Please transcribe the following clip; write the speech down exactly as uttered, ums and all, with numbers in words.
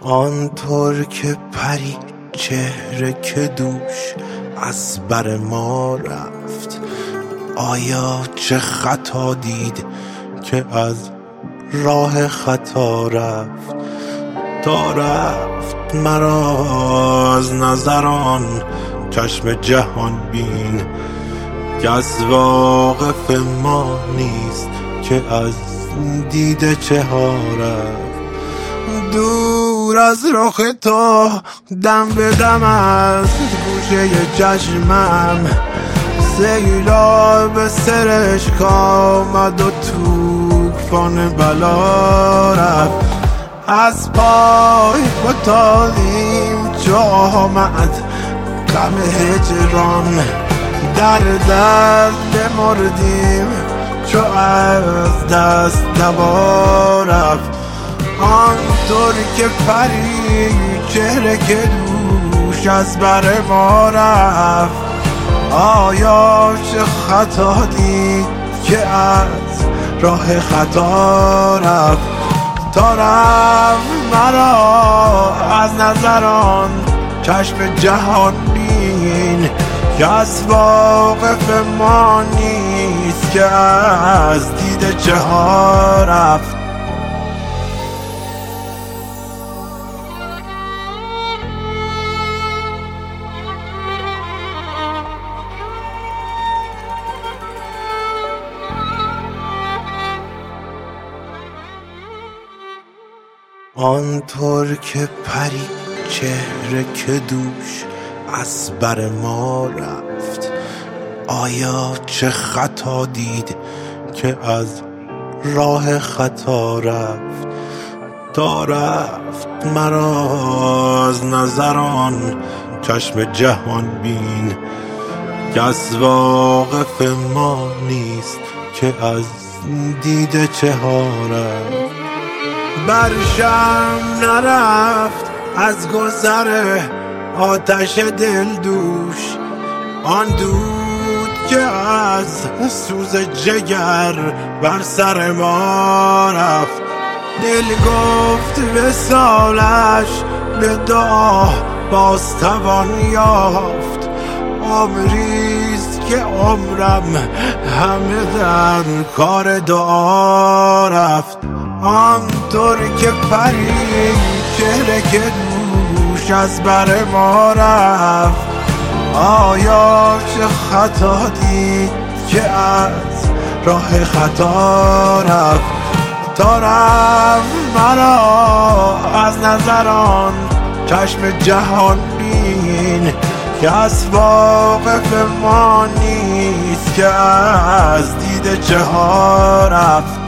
آنطور که پری چهره که دوش از بر ما رفت، آیا چه خطا دید که از راه خطا رفت؟ تا رفت مرا از نظران چشم جهان بین که از واقف ما نیست که از دیده چه ها رفت. دور از رخ تو دم به دم از گوشه چشمم سیلاب سرشک آمد و توفان بلا رفت. از پای فتادیم چو آمد غم هجران، در دست بمردیم چو از دست دوا رفت. آنطور که پری چهره که دوش از بر ما رفت، آیا چه خطا دید که از راه خطا رفت؟ تا رفت مرا از نظران چشم جهان بین که از واقف ما نیست که از دیده چه ها رفت. آنطور که پری چهره که دوش از بر ما رفت، آیا چه خطا دید که از راه خطا رفت؟ تا رفت مرا از نظران چشم جهان بین که از واقف ما نیست که از دیده چه ها رفت. برشم نرفت از گذر آتش دل دوش آن دود که از سوز جگر بر سر ما رفت. دل گفت وصالش به دعا باز توان یافت، عمریست که عمرم همه در کار دعا رفت. آنطور که پری چهره که دوش از بر ما رفت، آیا چه خطا دید که از راه خطا رفت؟ تا رفت مرا از نظران چشم جهان بین که از واقف ما نیست که از دیده چه ها رفت.